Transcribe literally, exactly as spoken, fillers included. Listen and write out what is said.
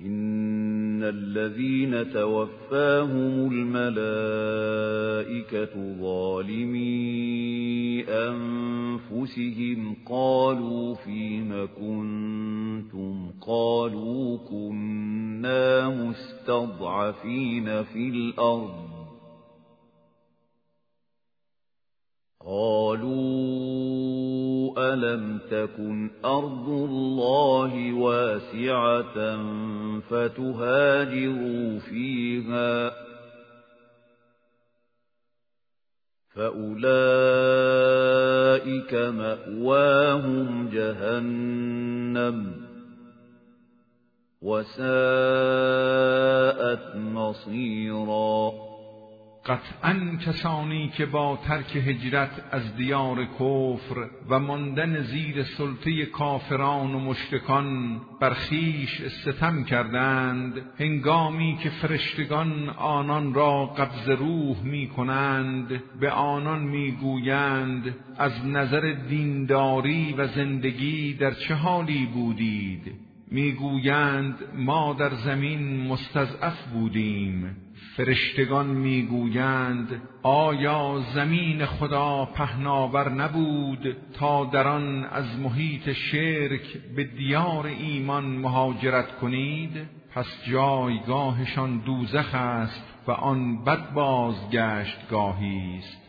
إن الذين توفاهم الملائكة ظالمي أنفسهم قالوا فيم كنتم قالوا كنا مستضعفين في الأرض قالوا ألم تكن أرض الله واسعة فتهاجروا فيها فأولئك مأواهم جهنم وساءت مصيرا. قطعاً کسانی که با ترک هجرت از دیار کفر و ماندن زیر سلطه کافران و مشرکان بر خویش ستم کردند، هنگامی که فرشتگان آنان را قبض روح می کنند به آنان می گویند از نظر دینداری و زندگی در چه حالی بودید؟ می گویند ما در زمین مستضعف بودیم. فرشتگان میگویند آیا زمین خدا پهناور نبود تا در آن از محیط شرک به دیار ایمان مهاجرت کنید؟ پس جایگاهشان دوزخ است و آن بد بازگشتگاهی است.